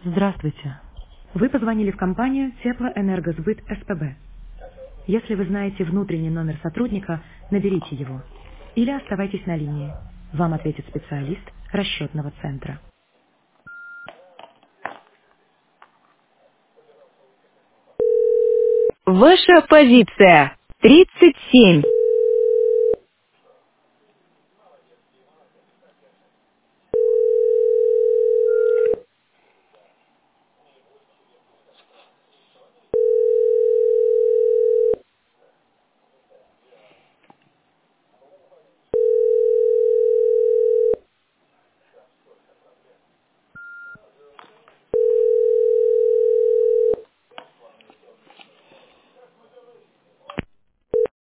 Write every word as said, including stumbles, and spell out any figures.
Здравствуйте. Вы позвонили в компанию Теплоэнергосбыт СПБ. Если вы знаете внутренний номер сотрудника, наберите его. Или оставайтесь на линии. Вам ответит специалист расчетного центра. Ваша позиция тридцать семь.